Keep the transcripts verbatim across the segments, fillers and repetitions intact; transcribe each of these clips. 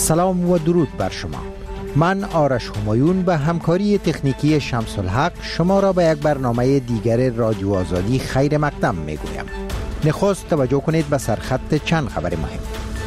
سلام و درود بر شما. من آرش همایون به همکاری تکنیکی شمس الحق شما را به یک برنامه دیگر رادیو آزادی خیر مقدم می گویم. نخست توجه کنید به سرخط چند خبر مهم.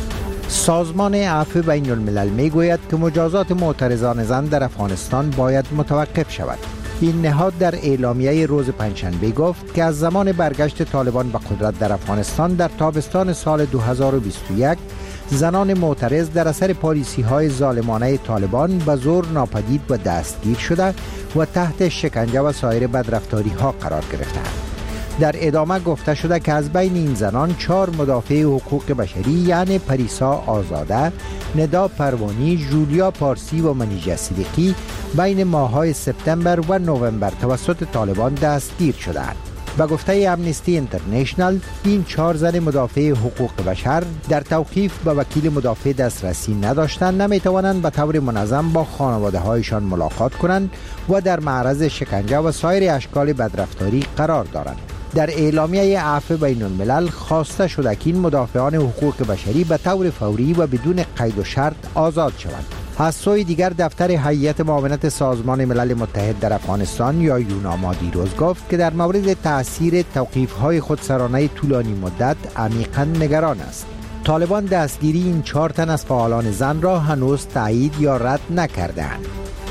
سازمان عفو بین الملل می گوید که مجازات معترضان زن در افغانستان باید متوقف شود. این نهاد در اعلامیه روز پنجشنبه گفت که از زمان برگشت طالبان به قدرت در افغانستان در تابستان سال دو هزار و بیست و یک زنان معترض در اثر پالیسی های ظالمانه طالبان به زور ناپدید و دستگیر شده و تحت شکنجه و سایر بدرفتاری ها قرار گرفتند. در ادامه گفته شده که از بین این زنان چهار مدافع حقوق بشری یعنی پریسا آزاده، ندا پروانی، جولیا پارسی و منیژه صدیقی بین ماه‌های سپتامبر و نوامبر توسط طالبان دستگیر شدند. به گفته امنستی اینترنشنال این چهار زن مدافع حقوق بشر در توقیف به وکیل مدافع دسترسی نداشتند، نمیتوانند به طور منظم با خانواده هایشان ملاقات کنند و در معرض شکنجه و سایر اشکال بدرفتاری قرار دارند. در اعلامیه عفو بین الملل خواسته شده که این مدافعان حقوق بشری به طور فوری و بدون قید و شرط آزاد شوند. از سوی دیگر دفتر هیئت معاونت سازمان ملل متحد در افغانستان یا یوناما دیروز گفت که در مورد تأثیر توقیف‌های خودسرانه طولانی مدت عمیقاً نگران است. طالبان دستگیری این چهار تن از فعالان زن را هنوز تایید یا رد نکرده‌اند.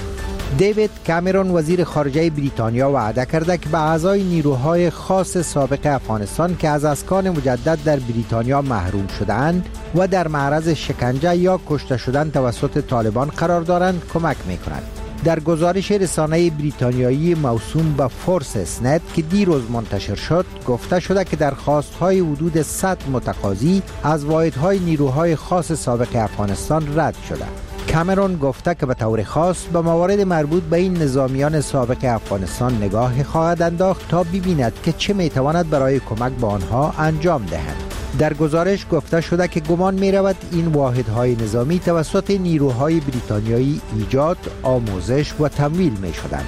دیوید کامرون وزیر خارجه بریتانیا وعده کرده که به اعضای نیروهای خاص سابق افغانستان که از اسکان مجدد در بریتانیا محروم شده‌اند و در معرض شکنجه یا کشته شدن توسط طالبان قرار دارند کمک می‌کند. در گزارش رسانه بریتانیایی موسوم به فورسس نت که دیروز منتشر شد گفته شده که درخواست‌های حدود صد متقاضی از واحدهای نیروهای خاص سابق افغانستان رد شده. کامرون گفته که به طور خاص به موارد مربوط به این نظامیان سابق افغانستان نگاه خواهد انداخت تا ببیند که چه میتواند برای کمک به آنها انجام دهند. در گزارش گفته شده که گمان می رود این واحدهای نظامی توسط نیروهای بریتانیایی ایجاد، آموزش و تمویل می شدند.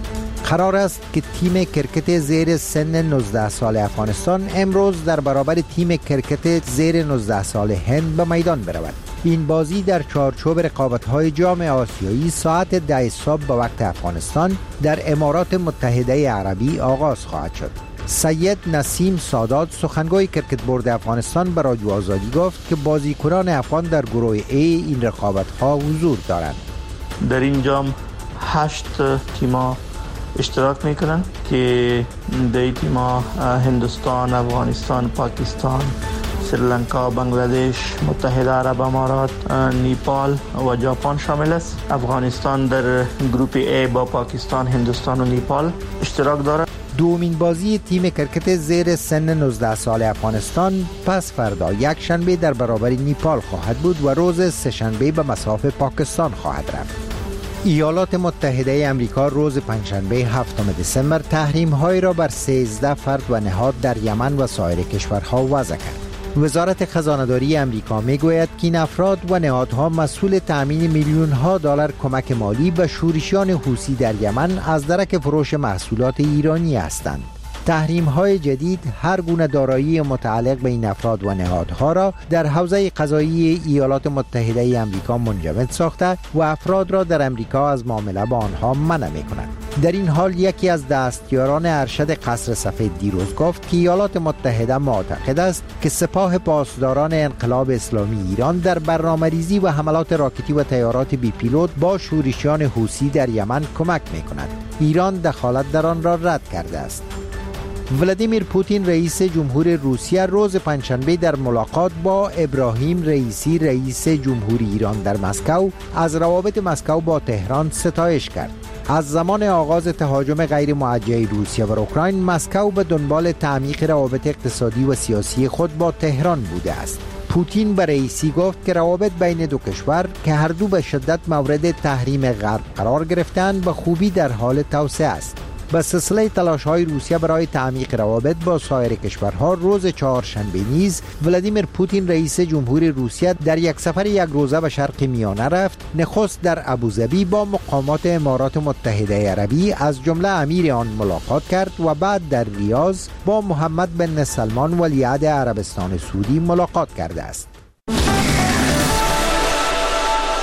قرار است که تیم کرکت زیر سن نوزده سال افغانستان امروز در برابر تیم کرکت زیر نوزده سال هند به میدان برود. این بازی در چارچوب رقابت‌های جام آسیایی ساعت ده صبح به وقت افغانستان در امارات متحده عربی آغاز خواهد شد. سید نسیم سادات سخنگوی کرکت بورد افغانستان به رادیو آزادی گفت که بازیکنان افغان در گروه A این رقابت‌ها حضور دارند. در این جام هشت تیم‌ها اشتراک میکنند که در این تیم‌ها هندوستان، افغانستان، پاکستان، سریلانکا، بنگلادش، متحده عرب امارات، نیپال و ژاپن شامل است. افغانستان در گروه A با پاکستان، هندوستان و نیپال اشتراک دارد. دومین بازی تیم کرکت زیر سن نوزده سال افغانستان پس فردا یک شنبه در برابر نیپال خواهد بود و روز سه شنبه به مصاف پاکستان خواهد رفت. ایالات متحده امریکا روز پنجشنبه هفتم دسامبر تحریم‌های را بر سیزده فرد و نهاد در یمن و سایر کشورها وضع کرد. وزارت خزانه‌داری امریکا میگوید که این افراد و نهادها مسئول تأمین میلیون‌ها دلار کمک مالی به شورشیان حوثی در یمن از درک فروش محصولات ایرانی هستند. تحریم‌های جدید هر گونه دارایی متعلق به این افراد و نهادها را در حوزه قضایی ایالات متحده امریکا منجمد ساخته و افراد را در امریکا از معامله با آنها منع می‌کند. در این حال یکی از دستیاران ارشد قصر سفید دیروز گفت که ایالات متحده معتقد است که سپاه پاسداران انقلاب اسلامی ایران در برنامه‌ریزی و حملات راکتی و طیارات بی پیلوت با شورشیان حوثی در یمن کمک می‌کند. ایران دخالت در آن را رد کرده است. ولادیمیر پوتین رئیس جمهور روسیه روز پنجشنبه در ملاقات با ابراهیم رئیسی رئیس جمهوری ایران در مسکو از روابط مسکو با تهران ستایش کرد. از زمان آغاز تهاجم غیر موجه روسیه بر اوکراین مسکو به دنبال تعمیق روابط اقتصادی و سیاسی خود با تهران بوده است. پوتین به رئیسی گفت که روابط بین دو کشور که هر دو به شدت مورد تحریم غرب قرار گرفتند به خوبی در حال توسعه است. به سلسله تلاش‌های روسیه برای تعمیق روابط با سایر کشورها روز چهارشنبه نیز ولادیمیر پوتین رئیس جمهور روسیه در یک سفر یک روزه به شرق میانه رفت. نخست در ابوظبی با مقامات امارات متحده عربی از جمله امیر آن ملاقات کرد و بعد در ریاض با محمد بن سلمان ولیعهد عربستان سعودی ملاقات کرده است.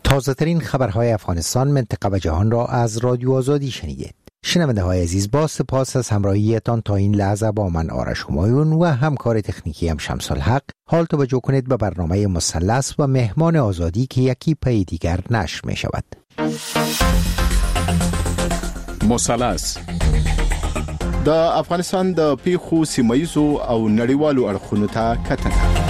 تازه ترین خبرهای افغانستان، منطقه و جهان را از رادیو آزادی شنیدید. شنونده های عزیز، با سپاس از همراهیتان تا این لحظه با من آرش همایون و همکار تکنیکی هم شمس الحق. حال توجه کنید به برنامه مثلث و مهمان آزادی که یکی پی دیگر نشر می شود. مثلث د افغانستان د پیښو سیمایزو او نړیوالو اړخونو ته کتنه.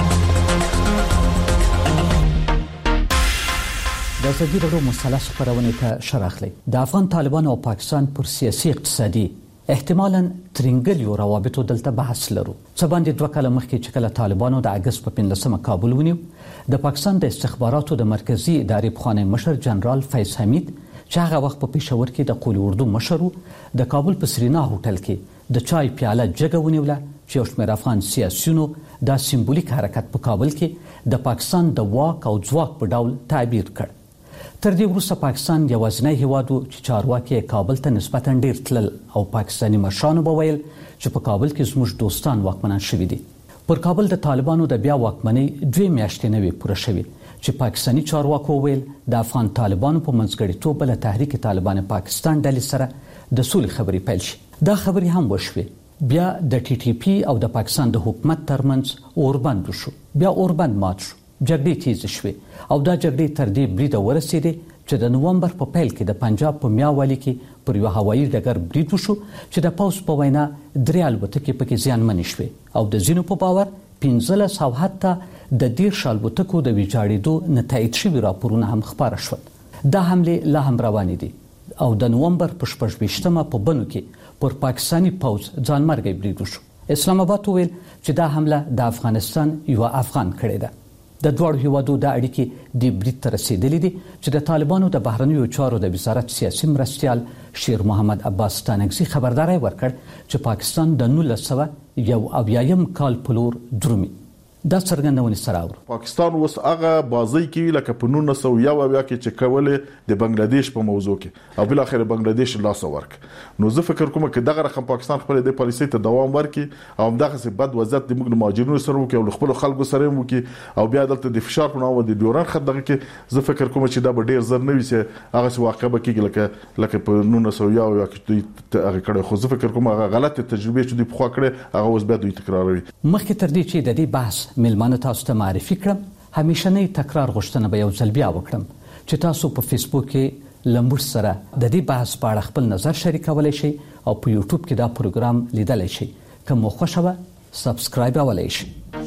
د ازادي راډیو مثلث خبرونه ته شراخلي. د افغان طالبانو او پاکستان پر سیاسي اقتصادي احتمالاً ترنګلیو روابطو دلته بحث لرو. څه باندې دوه کاله مخکې چې کله طالبانو د اگست په پنځلسمه کابل ونیو، د پاکستان د استخباراتو د مرکزی ادارې پخوانی مشر جنرال فیض حمید چې هغه وخت په پېښور کې د قول اردو مشر و، د کابل په سرینا هوټل کې د چای پیاله جګه ونیوله چې یو شمېر افغان سیاسیونو دا سمبولیک حرکت په کابل کې د پاکستان د واک او ځواک په ډول تعبیر کړ. تر دې وروسته پاکستان یوازینی هیواد و چې چارواکي کابل ته نسبتاً ډیر تلل او پاکستاني مشرانو به ویل چې په کابل کې زموږ دوستان واکمنان شوي دي. پر کابل د طالبانو د بیا واکمنۍ دوه میاشتې نه وي پوره شوي چې پاکستاني چارواکو ویل د افغان طالبانو په منځګړیتوب له تحریک طالبان پاکستان ډلې سره د سولې خبرې پیل شي. دا خبرې هم وشوي. بیا د ټي ټي پی او د پاکستان د حکومت ترمنځ اوربند شو. بیا اوربند مات شو. جګړې تیز شوې او دا جګړې تر دې بریده ورسېدې چې د نومبر په پیل کې د پنجاب په میاوالي کې پر یو هوایي ډګر برید وشو چې د پوځ په وینا درې الوتکې پکې زیانمنې شوې او د ځینو په باور پنځلس او حتی د دېرش الوتکو د ویجاړېدو نه تایید شوي راپورونه هم خپاره شول. دا حملې لا هم روانې دي او د نومبر په شپږ ویشتمه په بنو کې پر پاکستاني پوځ ځانمرګی برید وشو. اسلام آباد وویل چې دا حمله د افغانستان یو افغان کړې ده. د دوړو هیوادو د اړیکې د برید ته رسیدلې دي چې د طالبانو د بهرنیو چارو د وزارت سیاسي مرستیال شیر محمد عباس تانکزي خبرداري ورکړ چې پاکستان د نولس سوه یو اویایم کال په لور درومي. دا څرګندونه سره اور پاکستان اوس هغه بازی کوي لکه په نولس سوه یو اویا کې چې کولې د بنگلاديش په موضوع کې او بل اخر بنگلاديش لاس ورک. نو زه فکر کوم چې دغه رقم پاکستان خپل د پالیسي ته دوام ورکړي او دغه څه بد وضعیت د موږ مهاجرینو سره وکړي او خپل خلکو سره وکړي او بیا دلته د فشار په نوم د ډیورن خط دغه کې زه فکر کوم چې دا به ډیر زر نه وي چې هغه څه واقع به کېږي لکه لکه په نولس سوه یو اویا کې دوی هغه کړي. خو زه فکر کوم هغه غلطه تجربه چې دوی په خوا کړي هغه اوس بیا دوی تکراروي. مخکې تر دې چې د دې بحث ملمانه تاسو ته معرفي کړم، همیشنی تکرار غوښتنه به یو ځل بیا وکړم چې تاسو په فیسبوک کې لمبوش سره د دې بحث په اړه خپل نظر شریکولی شئ او په یوټیوب کې دا پروګرام لیدلی شئ. که مو خوښه وه سبسکرایب اولی شئ.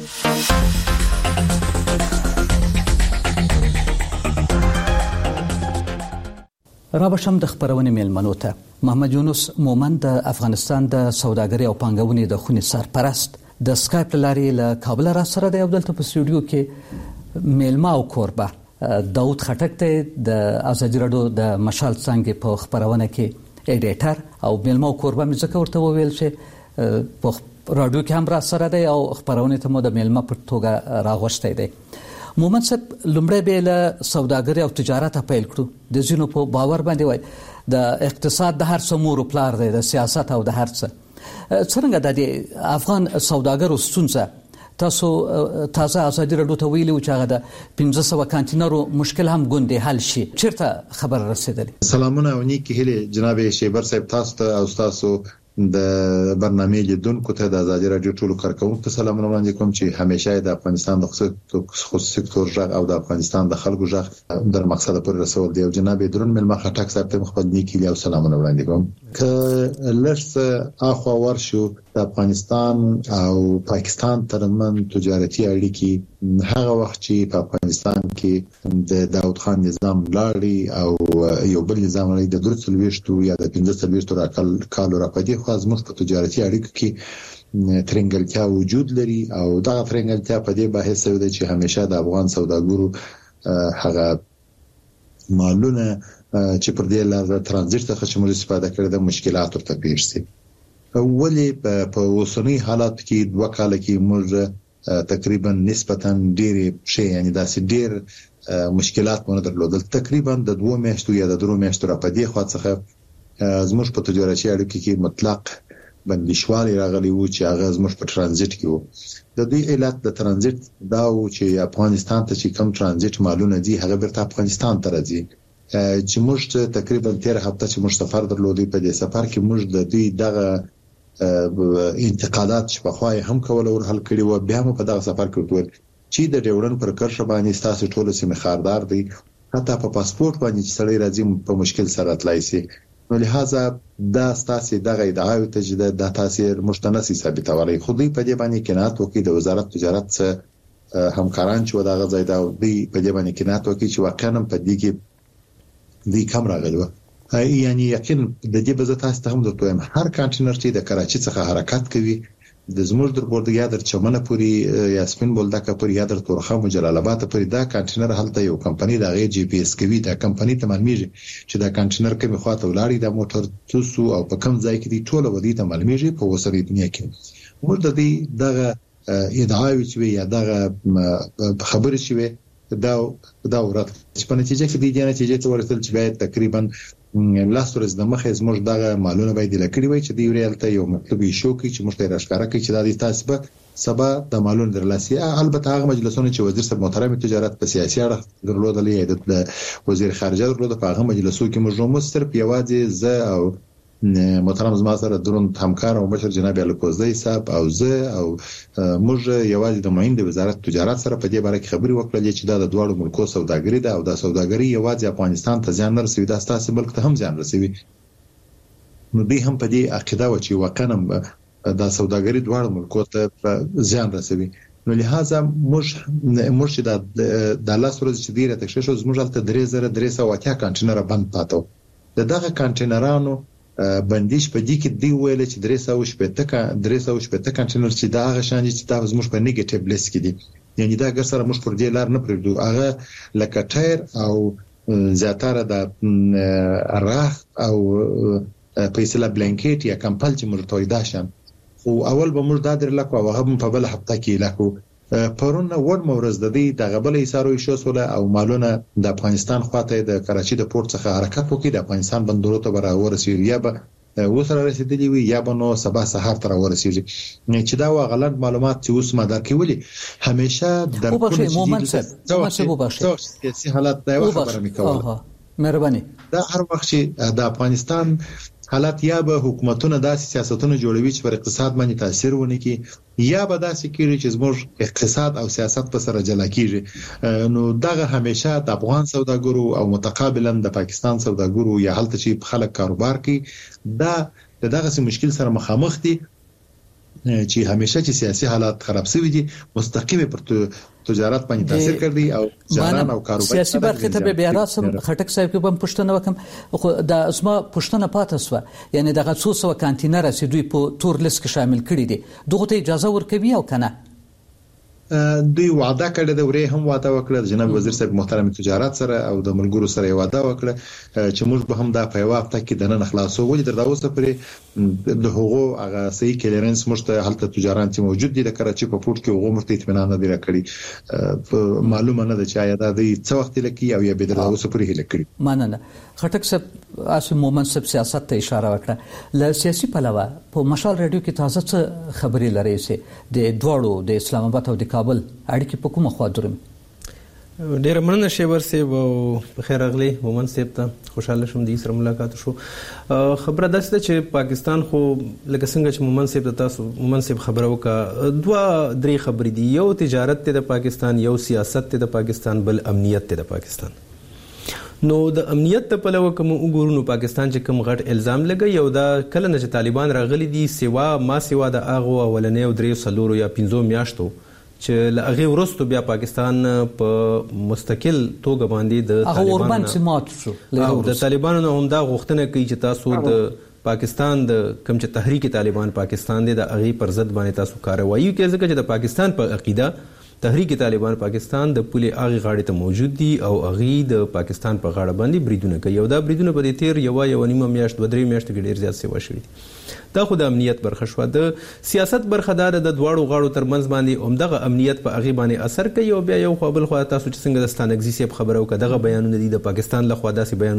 رابشم د خبرونې میلمنو ته. محمد یونس مومن د افغانستان د سوداګرۍ او پانګونې د خونې سرپرست د سکایپ لارې له کابل را سره دی او دلته په سټوډیو کې میلمه او کوربه داود خټک ته د ازادي راډیو د مشال څنګه په خبرونه کې ایډیټر او میلمه او کوربه مې ځکه ورته وویل چې په راډیو کې هم را سره دی او خبرونه ته مو د میلمه په توګه راغوښتی دی. مومن صاحب لومړی به له سوداګرۍ او تجارت پیل کړو. د ځینو په باور باندې وای د اقتصاد د هر څه مور او پلار دی، د سیاست او د هر څه. څنګه د افغان سوداګرو ستونزه تاسو تازه ازادي راډیو ته ویلو چې هغه د پنځه سوه کانټینرو مشکل هم ګوندې حل شي، چیرته خبر رسیدلی؟ سلامونه او نیکی هیله جناب شیبر صاحب تاسو ته او تاسو د برنامه لیدونکو ته د ازادي راډیو ټولو کارکونکو ته سلامونه وړاندې کوم چې همیشه د افغانستان د خصوصي سکتور ژغ او د افغانستان د خلکو ژغ در مقصد پورې رسول دی. او جناب درون ملما خټک صاحب ته خپل نیکی او سلامونه وړاندې کوم. که لږ اخوا ورشو د افغانستان او پاکستان ترمن تجارتي اړیکې هغه وخت چې په افغانستان کې د داود خان نظام لاړی او یو بل نظام لري د درڅل ویشتو یا د پنځه ویشتو راکل کالو راپدې خو از مخ په تجارتي اړیکو کې ترنګلتیا وجود لري او دا ترنګلتیا په دې بحث دی چې همیشه د افغان سوداګرو هغه مالونه چې پر دې لار ترانزیت څخه چې موږ استفاده کړو د مشکلات ورته پیښ شي. اولی په اوسنی حالات کې دوه کال کې موږ تقریبا نسبتا ډېر شي یعنی داسې ډېر مشکلات مونږ درلودل. تقریبا د دوه میاشتو یا د درو میاشتو را پدې خوا څخه زموږ په تجارتي اړیکو کې مطلق بندیشوالي راغلي وو چې هغه زموږ په ترانزیت کې وو. د دوی علت د ترانزیت دا و چې افغانستان ته چې کم ترانزیت مالونه دي هغه بیرته افغانستان ته راځي، چې موږ تقریبا تیر هفته چې موږ سفر درلودی په دې سفر کې موږ د دوی دغه انتقادات چې په خوای هم کول او حل کړي و. بیا مو په دغه سفر کې وټول چې د ډیورن پر کرښه باندې تاسو ټول سیمه خاردار دي، حتی په پاسپورت باندې چې سړی راځي په مشکل سره تلای شي. نو لہذا دا ستاسو دغه ادعاوی ته چې د تاثیر مشتنسی ثابتولای خو دوی په دې باندې کنات وکړي د وزارت تجارت څخه همکاران چې وداغه ځای دا دوی په دې باندې کنات وکړي چې واقعا په دې کې دوی کم راغلی و. یعنی یقین د دې بزه تاسو ته هم د تویم هر کانټینر چې د کراچي څخه حرکت کوي د زموږ در بورډ یا در چمنه پوری یا سپین بولدکه پوری یا در تورخم او جلال آباد پوری دا کانټینر هلته یو کمپنی د غي جی پی اس کوي دا کمپنی ته معلومیږي چې دا کانټینر کومه خواته ولاړی دا موټر توسو او په کم ځای کې دی ټول ودی ته معلومیږي په وسرې دنیا کې موږ د دې دغه ادعاوی چې یا دغه خبرې چې دا دا ورته چې په نتیجه کې د دې نتیجې ته ورسېدل چې باید تقریبا لاس ورځ د مخه زموږ دغه مالونه باید لکړي وای چې دی ریالته یو مطلب شو کې چې مشته راښکاره کوي چې د دې تاسبه سبا د مالونو درلاسي. البته هغه مجلسونه چې وزیر صاحب محترم تجارت په سیاسي اړه درلودلې د وزیر خارجه درلوده په هغه مجلسو کې موږ مو صرف یوازې زه او محترم زما سره درون همکار او مشر جناب الکوزی صاحب او زه او موږ یوازې د معین د وزارت تجارت سره په دې باره کې خبري وکړلې چې دا د دوړو ملکو سوداګري ده او دا سوداګري یوازې افغانستان ته ځان نه رسوي دا ستاسو ملک ته هم ځان رسوي. نو دوی هم په دې عقیده و چې واقعا دا سوداګري دوړو ملکو ته ځان رسوي. نو لہذا موږ موږ د د لاس ورځ چې ډیره تکشف شو زموږ ته درې زره درې سوه اتیا کانټینر بند پاتو. دغه کانټینرانو بندیش په دې کې دی ویل چې درې سوه شپږ درې سوه شپږ کانټینر چې دا هغه شان چې تاسو موږ په نیگیټیو لیست کې دي، یعنی دا ګر سره موږ پر دې لار نه پرېږدو. هغه لکه ټایر او زیاتره د راخ او پیسلا بلانکیټ یا کمپل چې مرتوی داشن خو اول به موږ دا درلکو او هغه په بل هفته کې لکو پرون ور مورز د دې د غبل ایسارو شو سوله او مالونه د افغانستان خواته د کراچي د پورت څخه حرکت وکړي د افغانستان بندرونو ته برابر ورسېږي یا به وسره رسیدلی وي یا به نو سبا سحر تر ورسېږي چې دا غلط معلومات چې اوس ما درکولي همیشه در کوم مومنت سیاسي حالت دا خبره میکوله مهرباني دا هر وخت چې د افغانستان حالات یا به حکومتونه داسې سیاستونه جوړوي چې پر اقتصاد باندې تاثیر ونه کوي یا به داسې کیږي چې زموږ اقتصاد او سیاست په سره جلا کیږي. نو دغه همیشه د افغان سوداګرو او متقابلا د پاکستان سوداګرو یا حالت چې خلک کاروبار کوي دا دغه مشکل سره مخامخ دي چې همیشه چې سیاسي حالات خراب شوي دي مستقیم پر تجارت باندې تاثیر کوي او جاران او کاروبار سیاسي برخه ته به راسم خټک صاحب کې هم پښتنه وکم خو د اسما پښتنه پاتې سو یعنی دغه څو سو کانټینر چې دوی په تور لیست کې شامل کړي دي دغه ته اجازه ورکوي او کنه دوی وعده کړې ده ورې هم وعده وکړه جناب وزیر صاحب محترم تجارت سره او د ملګرو سره وعده وکړه چې موږ به هم دا په یو هفته کې د نن خلاصو ولې در اوسه پرې د هغو هغه صحیح کلیرنس مشته حالت تجارت چې موجود دي د کراچي په پورت کې هغه مرته اطمینان نه دی راکړي معلومه نه ده چې آیا دا د څه وخت لکې او یا به در اوسه پرې هله کړی مننه. خټک صاحب اسو مومن صاحب سیاست ته اشاره وکړه ل سیاسي پلوه په مشال رادیو کې تازه څه خبري لري سي د دوړو د اسلام آباد او د کابل اړیکې په کومه خوا درم. ډیر مننه شیبر صاحب او بخیر اغلی مومن صاحب ته خوشاله شوم د سره ملاقات شو. خبره ده چې پاکستان خو لکه څنګه چې مومن صاحب تاسو مومن صاحب خبره وکړه دوه درې خبرې دي یو تجارت ته د پاکستان یو سیاست ته د پاکستان بل امنیت ته د پاکستان. نو د امنیت په لور کوم وګورو پاکستان چې کوم غټ الزام لګي یو دا کله نه چې طالبان راغلي دي سیوا ما سیوا د اغه ولنې او درې سلورو یا پنځو میاشتو چې لغه ورستو بیا پاکستان په مستقل توګه باندې د طالبان د طالبانو هم دا غوښتنه کوي چې تاسو د پاکستان د کوم چې تحریک طالبان پاکستان د اغه پر ضد باندې تاسو کاروایی کوي ځکه چې د پاکستان په عقیده تحریک طالبان پاکستان د پولي اغه غاړې ته موجود دي او اغه د پاکستان په غاړه باندې بریدونه کوي او دا بریدونه په دې تیر یو یو نیمه میاشت و درې میاشتې ډیر زیات سیوا شوی دا خو د امنیت برخه شو. د سیاست برخه دار د دواړو غاړو ترمنځ باندې عمدغه امنیت په اغه باندې اثر کوي او بیا یو خپل خو تاسو چې څنګه د ستانګزي سیب خبرو کداغه بیانونه دي د پاکستان له خوا داسې بیان